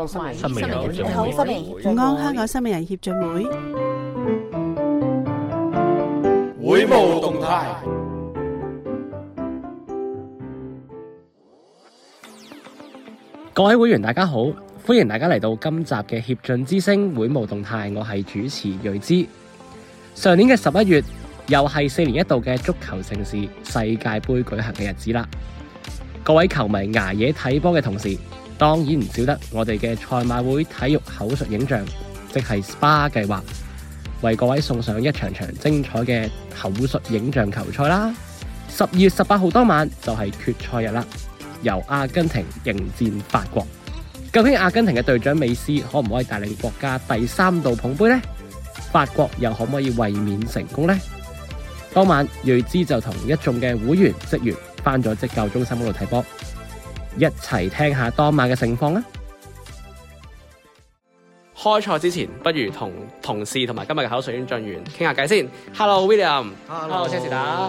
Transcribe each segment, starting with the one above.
港新聞人協進會。 午安香港新聞人協進會。 會務動態。 各位會員大家好，歡迎大家嚟到今集嘅協進之聲會務動態，我係主持睿之。上年嘅11月，又係4年一度嘅足球盛事世界盃舉行嘅日子啦。各位球迷捱夜睇波嘅同時，當然唔少得我哋嘅賽馬會體育口述影像，即係 SPA 計劃，為各位送上一場場精彩嘅口述影像球賽啦。12月18號當晚就係決賽日啦。由阿根廷迎戰法國，究竟阿根廷嘅隊長美斯可唔可以帶領國家第3度捧杯呢？法國又可唔可以衛冕成功呢？當晚睿之就同一眾嘅會員職員返咗職教中心嗰度睇波，一齊聽下當晚嘅情況啦。開賽之前，不如同同事同埋今日嘅口述影像員傾下偈先。Hello William，Hello 車士達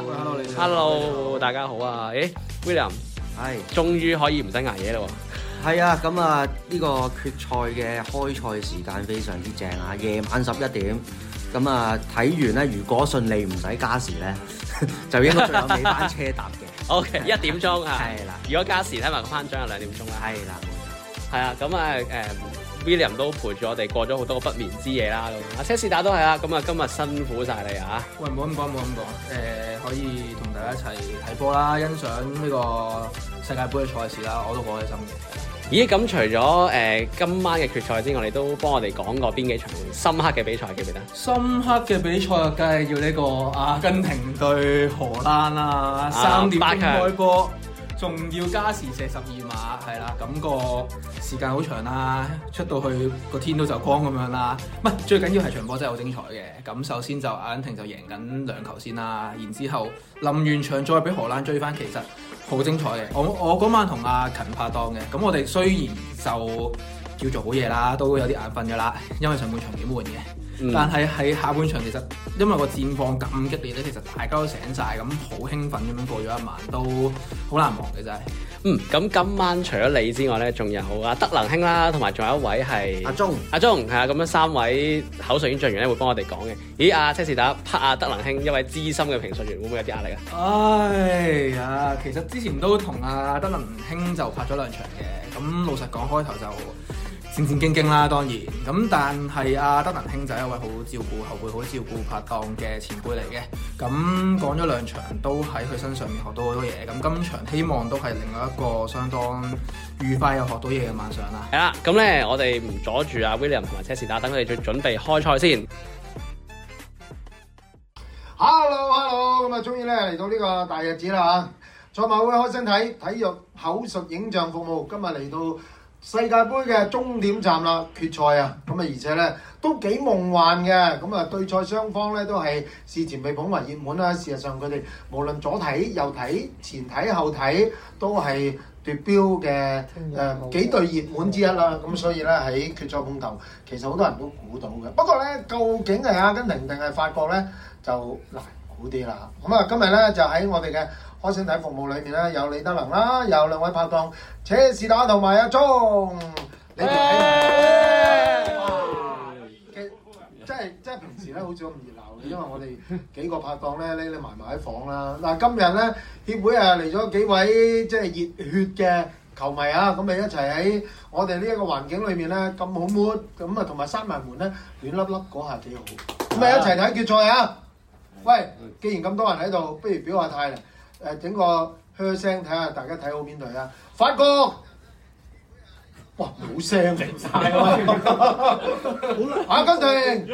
，Hello 大家好啊。William。 係， 終於可以唔使捱夜啦喎！ 係啊，咁啊呢個決賽嘅開賽時間非常之正啊，夜晚11點。咁啊睇完咧，如果順利唔使加時咧，就應該仲有尾班車搭嘅。 OK， 1點鐘啊。 係啦。 如果加時睇埋個頒獎係2點鐘啦。 係啦，冇錯。 係啊，咁啊William 都陪住我哋過咗好多個不眠之夜啦。咁阿車士達都係啊，咁啊今日辛苦晒你啊！ 喂，唔好咁講，可以同大家一齊睇波啦，欣賞呢個世界盃嘅賽事啦，我都好開心嘅。 咦，咁除咗今晚嘅決賽之外，你都幫我哋講過邊幾場深刻嘅比賽記唔記得？ 深刻嘅比賽梗係要呢個阿根廷對荷蘭啦，3點鐘開波。仲要加時射12碼，係啦，咁個時間好長啦，出到去個天都就光咁樣啦。唔係，最緊要係場波真係好精彩嘅。咁首先就阿根廷就贏緊2球先啦，然之後臨完場再俾荷蘭追翻，其實好精彩嘅。我嗰晚同阿勤拍檔嘅，咁我哋雖然就叫做好夜啦，都有啲眼瞓㗎啦，因為上半場幾悶嘅。但係喺下半場其實因為個戰況咁激烈咧，其實大家都醒晒，咁好興奮咁樣過咗一晚，都好難忘嘅真係。 咁今晚除咗你之外咧，仲有阿德能兄啦，同埋仲有一位係阿鐘係啊，咁樣3位口述影像員咧會幫我哋講嘅。咦，阿車士達拍阿德能兄一位資深嘅評述員，會唔會有啲壓力啊？ 哎呀，其實之前都同阿德能兄就拍咗2場嘅，咁老實講開頭就戰戰兢兢啦，當然咁，但係阿德能兄就係一位好照顧後輩、好照顧拍檔嘅前輩嚟嘅。咁講咗2場，都喺佢身上面學到好多嘢。咁今場希望都係另外一個相當愉快又學到嘢嘅晚上啦。 係啦，咁咧我哋唔阻住阿 William 同埋車士達，等佢哋準備開賽先。 Hello， 咁啊，終於咧嚟到呢個大日子啦嚇！賽馬會開身體育口述影像服務，今日嚟到世界盃嘅終點站啦，決賽啊！咁啊，而且咧都幾夢幻嘅。咁啊，對賽雙方咧都係事前被捧為熱門啦。事實上佢哋無論左睇右睇前睇後睇，都係奪標嘅幾隊熱門之一啦。咁所以咧喺決賽碰頭，其實好多人都估到嘅。不過咧，究竟係阿根廷定係法國咧，就難估啲啦。咁啊，今日咧就喺我哋嘅開身體服務裏面咧，有李德能啦，有2位拍檔車士達同埋阿鐘，你哋即係平時咧好似咁熱鬧嘅，因為我哋幾個拍檔咧匿埋喺房啦。嗱，今日咧協會啊嚟咗幾位即係熱血嘅球迷啊，咁咪一齊喺我哋呢一個環境裏面咧咁好 mood，咁啊同埋閂埋門咧暖粒粒嗰下幾好，咁咪一齊睇決賽啊！喂，既然咁多人喺度，不如表下態啦。整個噓聲睇下，大家睇好邊隊啊？法國，哇冇聲靜晒喎！阿根廷，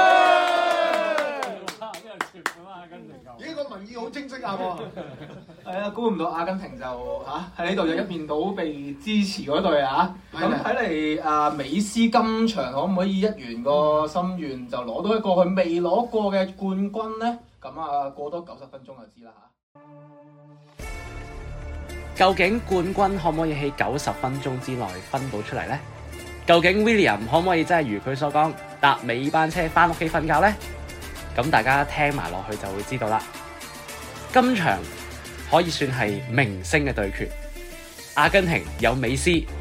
咦個民意好清晰啊喎！ 係啊，估唔到阿根廷就喺呢度就一面倒被支持嗰隊啊！咁睇嚟美斯今場可唔可以一圓個心願，就攞到一個佢未攞過嘅冠軍咧？咁過多90分鐘就知啦嚇。 究竟冠軍可唔可以喺90分鐘之內分到出嚟呢？究竟 William 可唔可以真係如佢所講搭尾班車返屋企瞓覺呢？咁大家聽埋落去就會知道啦。今場可以算係明星嘅對決，阿根廷有美斯，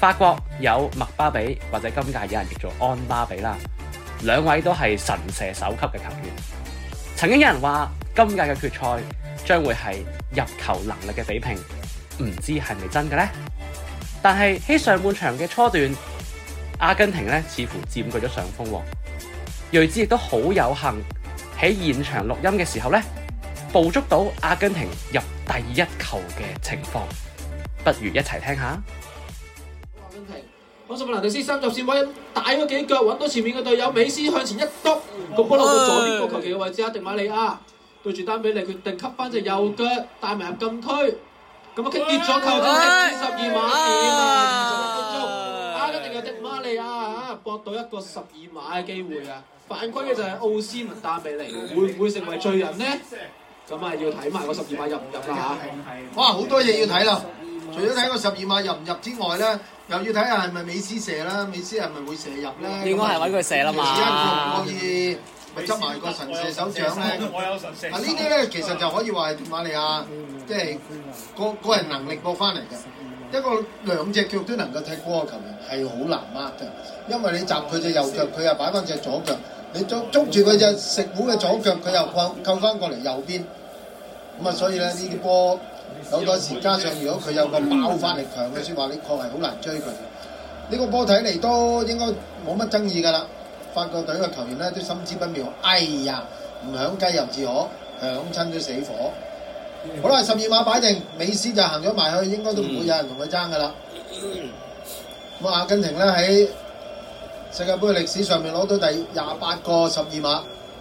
法國有麥巴比或者今屆有人叫做安巴比啦，兩位都係神射手級嘅球員。曾經有人話今屆嘅決賽將會係入球能力嘅比拼，唔知係咪真嘅呢？但係喺上半場嘅初段，阿根廷咧似乎佔據咗上風喎。睿智亦都好有幸喺現場錄音嘅時候咧，捕捉到阿根廷入第一球嘅情況，不如一齊聽下。 阿根廷，康斯費蘭迪斯三入線位大咗幾腳，揾到前面嘅隊友美斯向前一篤，個波落到左邊個球旗嘅位置，迪馬利亞對住丹比利決定吸翻隻右腳帶埋入禁區，咁啊擊跌咗球證12碼21分鐘，阿根廷嘅迪馬利亞搏到一個12碼嘅機會啊！犯規嘅就係奧斯文丹比利，會唔會成為罪人呢？咁啊要睇埋個12碼入唔入啦嚇！ 哇，好多嘢要睇啦！除咗睇個12碼入唔入之外咧，又要睇下係咪美斯射啦，美斯係咪會射入咧？ 應該係揾佢射啦嘛。 而家可以咪執埋個神射手獎咧？ 我有神射手。 呢啲咧其實就可以話係迪馬利亞即係個人能力搏翻嚟嘅。一個兩隻腳都能夠踢波嘅球員係好難握嘅，因為你閘佢隻右腳，佢又擺翻隻左腳，你捉住佢隻食糊嘅左腳，佢又扣翻過嚟右邊，咁啊所以咧呢啲波有多時加上如果佢有個爆發力強嘅説話，你確係好難追佢。呢個波睇嚟都應該冇乜爭議㗎啦。法國隊嘅球員咧都心知不妙，哎呀唔響雞又自可，響親都死火。好啦，12碼擺定，美斯就行咗埋去，應該都唔會有人同佢爭噶啦。咁阿根廷咧喺世界盃嘅歷史上面攞到第28個12碼。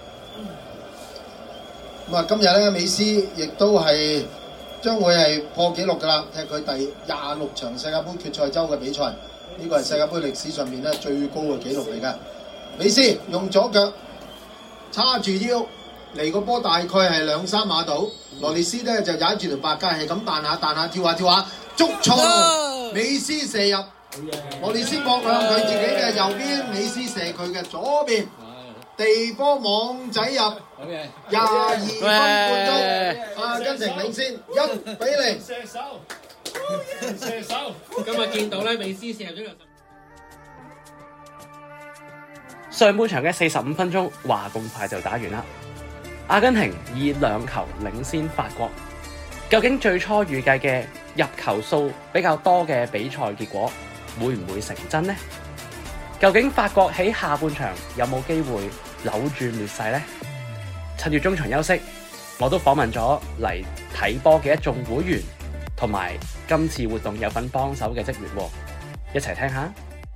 咁啊，今日咧美斯亦都係將會係破紀錄噶啦，踢佢第26場世界盃決賽周嘅比賽，呢個係世界盃歷史上面咧最高嘅紀錄嚟㗎。美斯用左腳叉住腰。嚟個波大概係2-3碼度，羅列斯咧就踩住條白界係咁彈下彈下跳下跳下，捉錯，美斯射入，羅列斯撲向佢自己嘅右邊，美斯射佢嘅左邊，地波網仔入，22分半鐘，阿根廷領先1-0。 射手。 今日見到咧，美斯射入咗上半場嘅45分鐘，話咁快就打完啦。阿根廷以2球領先法國，究竟最初預計嘅入球數比較多嘅比賽結果會唔會成真呢？究竟法國喺下半場有冇機會扭轉劣勢呢？趁住中場休息，我都訪問咗嚟睇波嘅一眾會員，同埋今次活動有份幫手嘅職員，一齊聽下。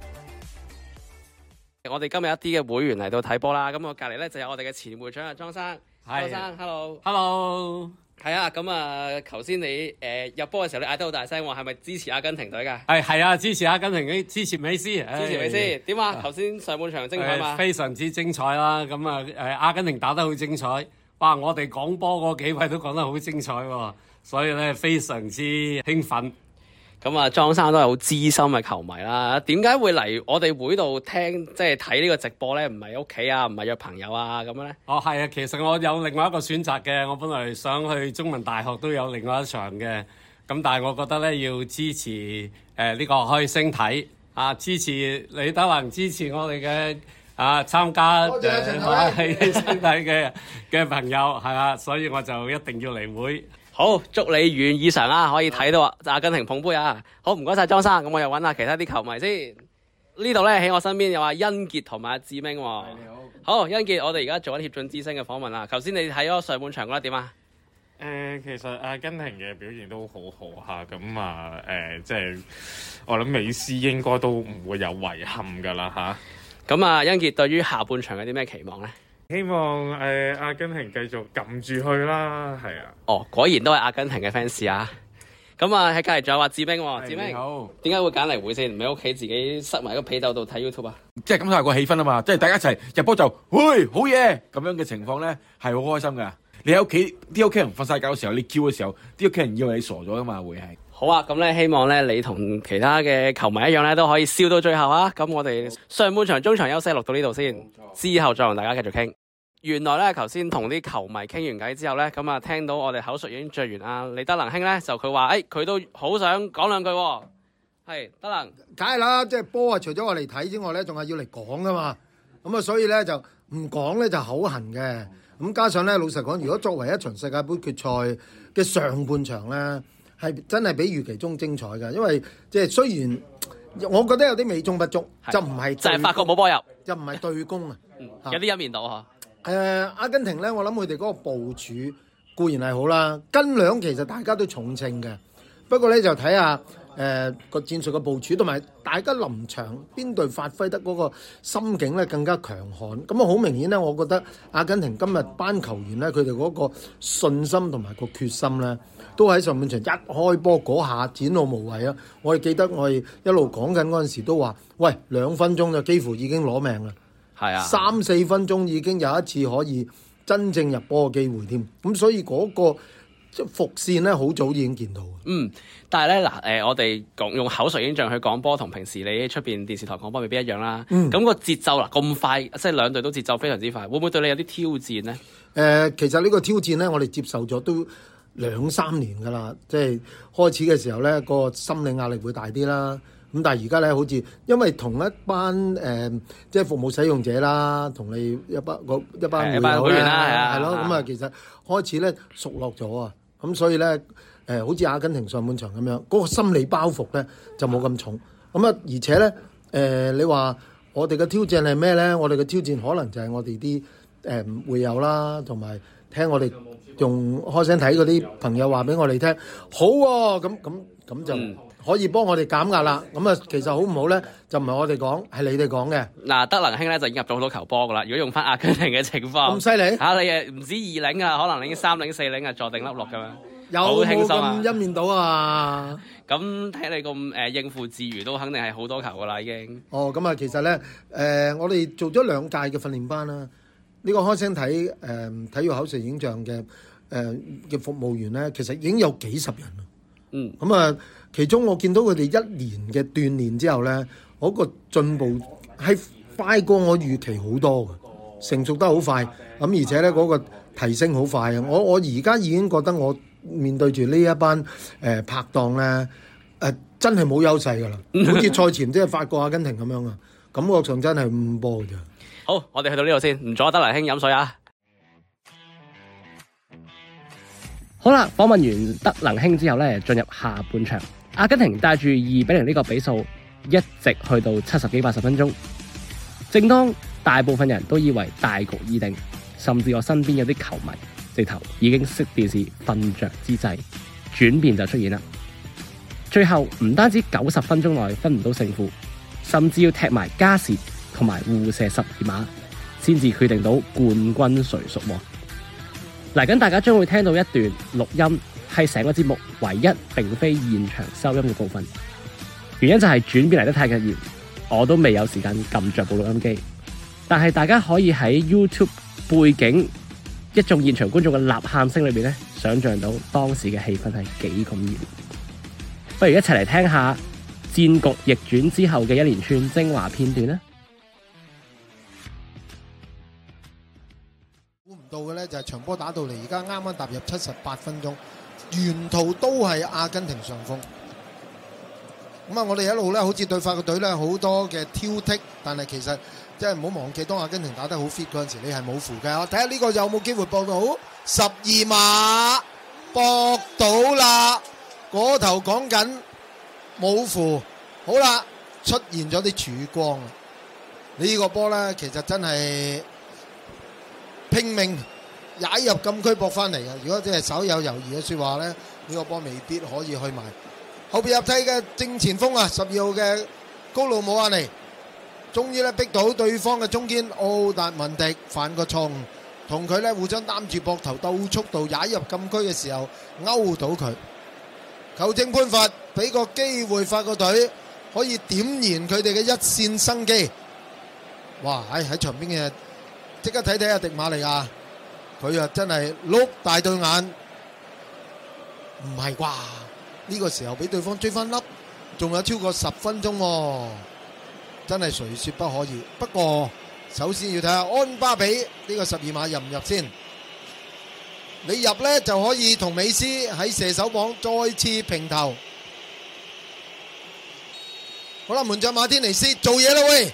我哋今日一啲嘅會員嚟到睇波啦，咁我隔離咧就有我哋嘅前會長阿莊生。莊生 ，hello，係啊，咁啊，頭先你入波嘅時候，你嗌得好大聲喎，係咪支持阿根廷隊㗎？ 係啊，支持阿根廷，支持美斯， 支持美斯。點啊？頭先上半場精彩嘛？ 非常之精彩啦，咁啊阿根廷打得好精彩，哇！我哋講波嗰幾位都講得好精彩喎，所以咧非常之興奮。 咁啊，莊生都係好資深嘅球迷啦。點解會嚟我哋會度聽即係睇呢個直播咧？唔係屋企啊，唔係約朋友啊咁樣咧？ 哦，係啊，其實我有另外一個選擇嘅。我本來想去中文大學都有另外一場嘅，咁但係我覺得咧要支持呢個開星體啊，支持李德宏，支持我哋嘅參加開星體嘅朋友係啊，所以我就一定要嚟會。 好，祝你如願以償啦，可以睇到阿根廷捧杯啊！好，唔該晒莊生，咁我又揾下其他啲球迷先。呢度咧喺我身邊有阿恩傑同埋阿志明喎。你好。好，恩傑，我哋而家做緊協進之聲嘅訪問啦。頭先你睇咗上半場覺得點啊？ 其實阿根廷嘅表現都好好嚇，咁啊即係我諗美斯應該都唔會有遺憾㗎啦嚇。 咁啊，恩傑對於下半場有啲咩期望咧？ 希望阿根廷繼續撳住去啦，係啊。 哦，果然都係阿根廷嘅 fans 啊！咁啊喺隔離仲有話志明喎，志明好，點解會揀嚟會先？唔喺屋企自己塞埋個被竇度睇 YouTube 啊？ 即係感受下個氣氛啊嘛！即係大家一齊入波就，喂好嘢咁樣嘅情況咧，係好開心㗎。你喺屋企啲屋企人瞓晒覺嘅時候，你叫嘅時候，啲屋企人以為你傻咗㗎嘛，會係。 好啊，咁咧希望咧你同其他嘅球迷一樣咧，都可以笑到最後啊！咁我哋上半場中場休息錄到呢度先，之後再同大家繼續傾。原來咧，頭先同啲球迷傾完偈之後咧，咁啊聽到我哋口述影像員阿李德能兄咧，就佢話，佢都好想講兩句喎。 係德能， 梗係啦，即係波啊！除咗我嚟睇之外咧，仲係要嚟講噶嘛。咁啊，所以咧就唔講咧就口痕嘅。咁加上咧，老實講，如果作為一場世界盃決賽嘅上半場咧，係真係比預期中精彩嘅。因為即係雖然我覺得有啲美中不足，就唔係就係法國冇波入， 就唔係對攻啊。 有啲一面倒嚇。 阿根廷咧，我諗佢哋嗰個部署固然係好啦，斤兩其實大家都重稱嘅。不過咧就睇下個戰術嘅部署，同埋大家臨場邊隊發揮得嗰個心境咧更加強悍。咁啊好明顯咧，我覺得阿根廷今日班球員咧，佢哋嗰個信心同埋個決心咧，都喺上半場一開波嗰下展露無遺啊！我哋記得我哋一路講緊嗰陣時都話，喂2分鐘就幾乎已經攞命啦。 係啊 ，3-4分鐘已經有一次可以真正入波嘅機會添。咁所以嗰個即係伏線咧，好早已經見到。 但係咧嗱，我哋用口述影像去講波，同平時你喺出邊電視台講波未必一樣啦。咁個節奏嗱咁快，即係兩隊都節奏非常之快，會唔會對你有啲挑戰咧？ 其實呢個挑戰咧，我哋接受咗都2-3年㗎啦。即係開始嘅時候咧，個心理壓力會大啲啦。咁但係而家咧，好似因為同一班即係服務使用者啦，同你一班會員啦，係咯。咁啊，其實開始咧熟絡咗啊。咁所以咧，好似阿根廷上半場咁樣，嗰個心理包袱咧就冇咁重。咁啊，而且咧，你話我哋嘅挑戰係咩咧？我哋嘅挑戰可能就係我哋啲會友啦，同埋聽我哋用開聲睇嗰啲朋友話俾我哋聽，好喎，咁就可以幫我哋減壓啦。咁啊，其實好唔好咧，就唔係我哋講，係你哋講嘅。 嗱，德能兄咧就已經入咗好多球波噶啦。如果用翻阿根廷嘅情況， 咁犀利嚇你唔止2領啊，可能已經3領4領啊，坐定粒六咁樣。 有冇咁一面倒啊？ 咁睇你咁應付自如，都肯定係好多球噶啦已經。 哦，咁啊，其實咧我哋做咗2屆嘅訓練班啦。呢個開聲睇體育口述影像嘅服務員咧，其實已經有幾十人啦。咁啊，其中我見到佢哋1年嘅鍛鍊之後咧，嗰個進步係快過我預期好多嘅，成熟得好快。咁而且咧嗰個提升好快啊！我而家已經覺得我面對住呢一班拍檔咧，真係冇優勢㗎啦。好似賽前即係法國、阿根廷咁樣啊，感覺上真係5波㗎咋。 好，我哋去到呢度先，唔阻德能兄飲水啊！好啦，訪問完德能兄之後咧，進入下半場，阿根廷帶住2-0呢個比數，一直去到70幾80分鐘。正當大部分人都以為大局已定，甚至我身邊有啲球迷直頭已經熄電視瞓着之際，轉變就出現啦。最後唔單止90分鐘內分唔到勝負，甚至要踢埋加時同埋互射12碼，先至決定到冠軍誰屬喎。嚟緊大家將會聽到一段錄音，係成個節目唯一並非現場收音嘅部分。原因就係轉變嚟得太突然，我都未有時間撳着部錄音機。但係大家可以喺 YouTube 背景一眾現場觀眾嘅吶喊聲裏邊咧，想像到當時嘅氣氛係幾咁熱烈。不如一齊嚟聽下戰局逆轉之後嘅一連串精華片段啦。 估唔到嘅咧就係場波打到嚟，而家啱啱踏入78分鐘，沿途都係阿根廷上風。咁啊，我哋一路咧好似對法國隊咧好多嘅挑剔，但係其實即係唔好忘記，當阿根廷打得好 fit 嗰陣時，你係冇負嘅。我睇下呢個有冇機會博到12碼，博到啦！嗰頭講緊冇負，好啦，出現咗啲曙光。呢個波咧其實真係拼命踩入禁區搏翻嚟嘅。如果即係稍有猶豫嘅説話咧，呢個波未必可以去埋。後邊入替嘅正前鋒啊，12號嘅高路姆亞尼，終於咧逼到對方嘅中堅奧達文迪犯個錯誤，同佢咧互相擔住膊頭鬥速度踩入禁區嘅時候勾到佢。球證判罰，俾個機會法國隊可以點燃佢哋嘅一線生機。哇！喺場邊嘅即刻睇睇阿迪馬利亞，佢啊真係碌大對眼，唔係啩？呢個時候俾對方追翻粒，仲有超過10分鐘喎，真係誰說不可以。不過首先要睇下安巴比呢個12碼入唔入先。你入呢就可以同美斯喺射手榜再次平頭。 好啦，門將馬天尼斯做嘢啦喂，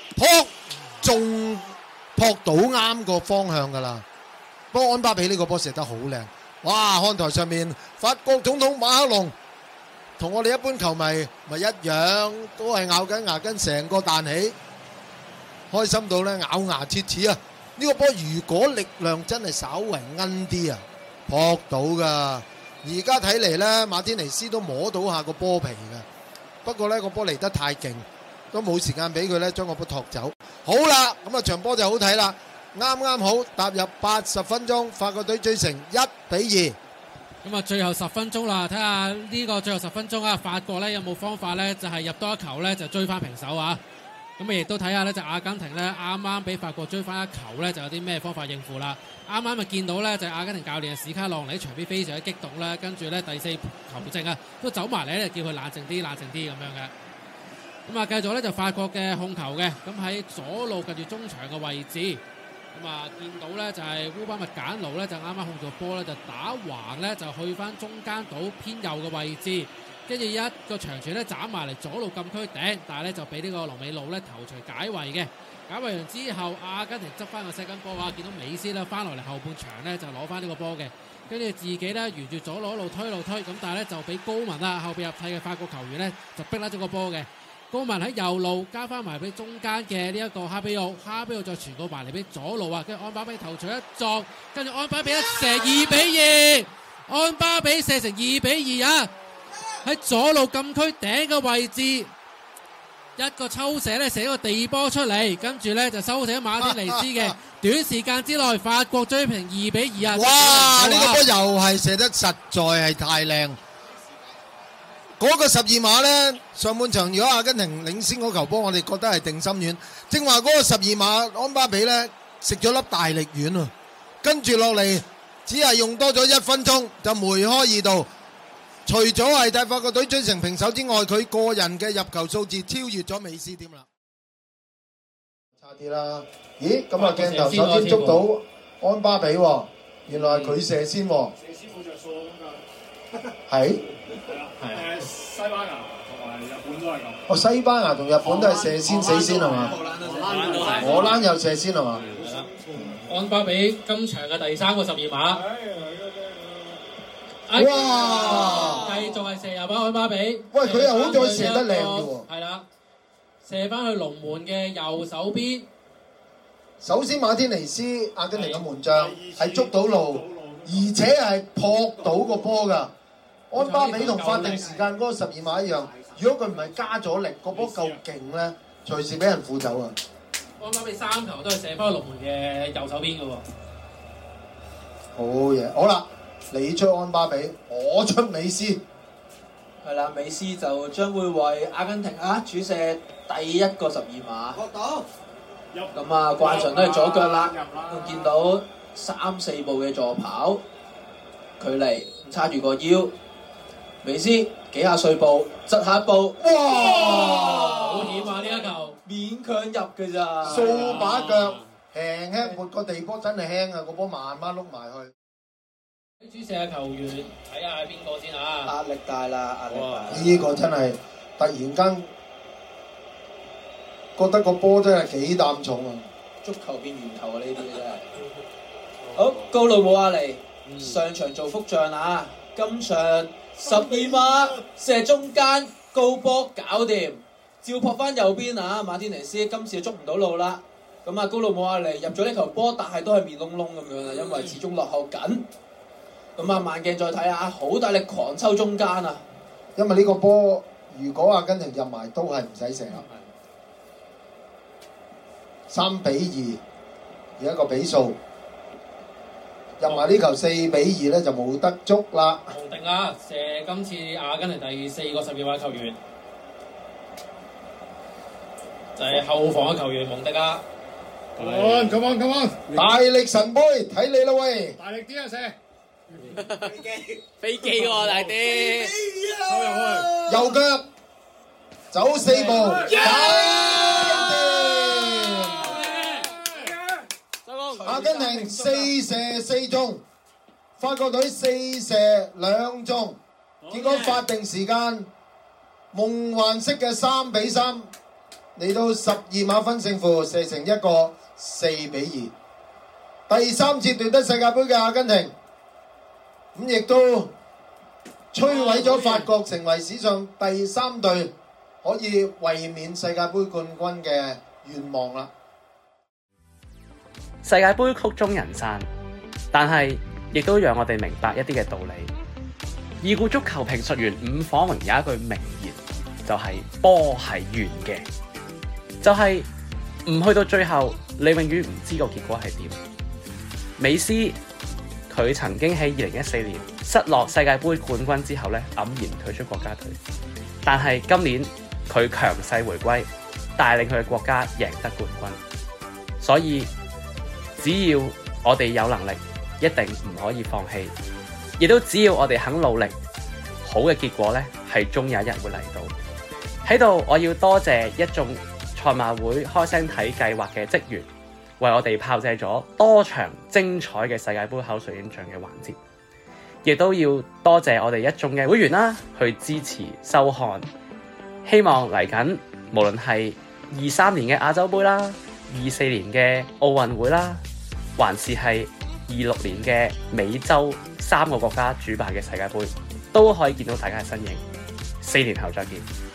撲到啱個方向噶啦。不過安巴比呢個波射得好靚，哇！看台上面法國總統馬克龍同我哋一般球迷咪一樣，都係咬緊牙根，成個彈起，開心到咧咬牙切齒啊！呢個波如果力量真係稍為奀啲啊，撲到噶。而家睇嚟咧，馬天尼斯都摸到下個波皮嘅，不過咧個波嚟得太勁，都冇時間俾佢咧將個波托走。好啦，咁啊場波就好睇啦，啱啱好踏入80分鐘，法國隊追成1-2。 咁啊，最後10分鐘啦，睇下呢個最後10分鐘啊，法國咧有冇方法咧，就係入多一球咧就追翻平手啊！咁啊，亦都睇下咧，就阿根廷咧啱啱俾法國追翻一球咧，就有啲咩方法應付啦。啱啱咪見到咧，就阿根廷教練史卡朗尼喺場邊非常之激動啦，跟住咧第4球證啊都走埋嚟咧，叫佢冷靜啲咁樣嘅。咁啊，繼續咧就法國嘅控球嘅，咁喺左路近住中場嘅位置。咁啊，見到咧就係烏巴密簡奴咧就啱啱控住波咧就打橫咧就去翻中間島偏右嘅位置，跟住一個長傳咧斬埋嚟左路禁區頂，但係咧就俾呢個羅美路咧頭槌解圍嘅。解圍完之後，阿根廷執翻個射緊波啊！見到美斯咧翻落嚟後半場咧就攞翻呢個波嘅，跟住自己咧沿住左路一路推，咁但係咧就俾高文啦後備入替嘅法國球員咧就逼甩咗個波嘅。高文喺右路交翻埋俾中間嘅呢一個哈比奧再傳到埋嚟俾左路啊，跟住安巴比頭槌一撞，跟住安巴比一射2-2，安巴比射成2-2啊！喺左路禁區頂嘅位置，一個抽射咧射個地波出嚟，跟住咧就收射馬天尼斯嘅，短時間之內法國追平2-2啊！ 哇！呢個波又係射得實在係太靚。嗰個12碼呢，上半場如果阿根廷領先嗰球波，我哋覺得係定心丸。正話嗰個12碼，安巴比呢食咗粒大力丸啊！跟住落嚟，只係用多咗1分鐘就梅開2度。除咗係替法國隊追成平手之外，佢個人嘅入球數字超越咗美斯添啦。差啲啦，咦？咁啊鏡頭首先捉到安巴比喎，原來係佢射先喎。 射先冇着數咁㗎。 係。 西班牙同埋日本都係咁。 哦，西班牙同日本都係射先死先係嘛？荷蘭又射先係嘛？ 安巴比今場嘅第3個12碼。 哇！ 繼續係射入翻安巴比。 喂，佢又好在射得靚嘅喎。 係啦，射翻去龍門嘅右手邊。 首先馬天尼斯阿根廷嘅門將係捉到路，而且係撲到個波㗎。安巴比同法定時間嗰個12碼一樣，如果佢唔係加咗力，個波夠勁咧，隨時俾人扶走啊！ 安巴比3球都係射翻去龍門嘅右手邊嘅喎。 好嘢，好啦，你出安巴比，我出美斯。 係啦，美斯就將會為阿根廷主射第一個12碼。 學到。 咁啊，慣常都係左腳啦，見到3-4步嘅助跑，距離叉住個腰。美斯幾下碎步，側下一步，哇！ 好險啊！呢一球勉強入嘅咋， 掃把腳，輕輕撥個地波真係輕啊！個波慢慢碌埋去。 主射嘅球員睇下係邊個先啊？ 壓力大啦，壓力大。 呢個真係突然間覺得個波真係幾擔重啊！ 足球變圓球啊！呢啲真係。好，高路姆亞尼上場做福將啊！今場12碼射中間高波搞掂，照撲翻右邊啊！馬天尼斯今次就捉唔到路啦。咁啊，高路姆亞尼入咗呢球波，但係都係面窿窿咁樣啊，因為始終落後緊。咁啊，慢鏡再睇下，好大力狂抽中間啊！ 因為呢個波如果阿根廷入埋都係唔使射啦。3-2，而一個比數。入埋呢球4-2咧就冇得捉啦。 無定啦，射今次阿根廷第4個12碼球員就係後防嘅球員蒙迪啊。 Come on！ 大力神杯睇你啦喂！ 大力啲啊射！ 飛機喎大啲， 右腳走4步，阿根廷4射4中，法國隊4射2中，結果法定時間夢幻式嘅3-3嚟到12碼分勝負，射成一個4-2。第3次奪得世界盃嘅阿根廷，咁亦都摧毀咗法國，成為史上第3隊可以衛冕世界盃冠軍嘅願望啦。 世界盃曲終人散，但係亦都讓我哋明白一啲嘅道理。已故足球評述員伍晃榮有一句名言，就係波係圓嘅，就係唔去到最後，你永遠唔知個結果係點。美斯佢曾經喺2014年失落世界盃冠軍之後咧，黯然退出國家隊，但係今年佢強勢回歸，帶領佢嘅國家贏得冠軍。所以只要我哋有能力，一定唔可以放棄，亦都只要我哋肯努力，好嘅結果咧係終有一日會嚟到。喺度我要多謝一眾賽馬會開聲睇計劃嘅職員，為我哋炮製咗多場精彩嘅世界盃口述影像嘅環節，亦都要多謝我哋一眾嘅會員啦，去支持收看。希望嚟緊無論係23年嘅亞洲盃啦、24年嘅奧運會啦，還是係26年嘅美洲3個國家主辦嘅世界盃，都可以見到大家嘅身影。4年後再見。